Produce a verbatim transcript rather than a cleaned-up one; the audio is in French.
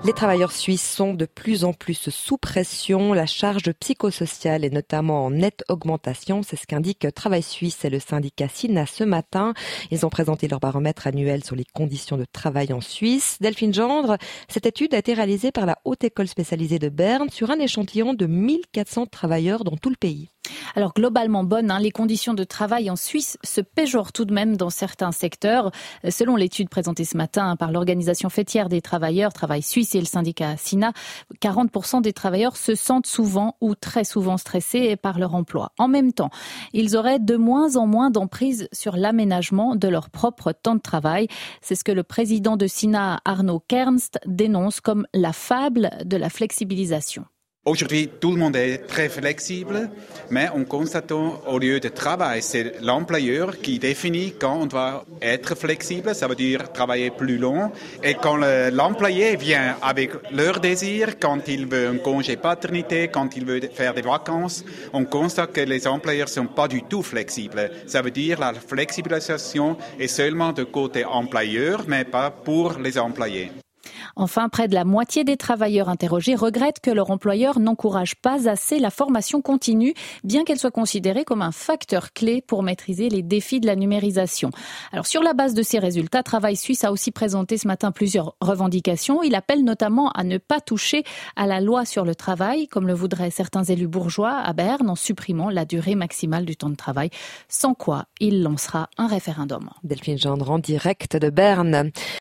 Les travailleurs suisses sont de plus en plus sous pression. La charge psychosociale est notamment en nette augmentation. C'est ce qu'indique Travail Suisse et le syndicat SINA ce matin. Ils ont présenté leur baromètre annuel sur les conditions de travail en Suisse. Delphine Gendre, cette étude a été réalisée par la Haute École spécialisée de Berne sur un échantillon de mille quatre cents travailleurs dans tout le pays. Alors globalement bonnes, hein, les conditions de travail en Suisse se péjorent tout de même dans certains secteurs. Selon l'étude présentée ce matin par l'organisation fêtière des travailleurs, Travail Suisse et le syndicat SINA, quarante pour cent des travailleurs se sentent souvent ou très souvent stressés par leur emploi. En même temps, ils auraient de moins en moins d'emprise sur l'aménagement de leur propre temps de travail. C'est ce que le président de SINA, Arnaud Kernst, dénonce comme la fable de la flexibilisation. Aujourd'hui, tout le monde est très flexible, mais on constate au lieu de travail, c'est l'employeur qui définit quand on doit être flexible, ça veut dire travailler plus long. Et quand le, l'employé vient avec leur désir, quand il veut un congé paternité, quand il veut faire des vacances, on constate que les employeurs ne sont pas du tout flexibles. Ça veut dire la flexibilisation est seulement de côté employeur, mais pas pour les employés. Enfin, près de la moitié des travailleurs interrogés regrettent que leur employeur n'encourage pas assez la formation continue, bien qu'elle soit considérée comme un facteur clé pour maîtriser les défis de la numérisation. Alors, sur la base de ces résultats, Travail Suisse a aussi présenté ce matin plusieurs revendications. Il appelle notamment à ne pas toucher à la loi sur le travail, comme le voudraient certains élus bourgeois à Berne, en supprimant la durée maximale du temps de travail, sans quoi il lancera un référendum. Delphine Gendre en direct de Berne.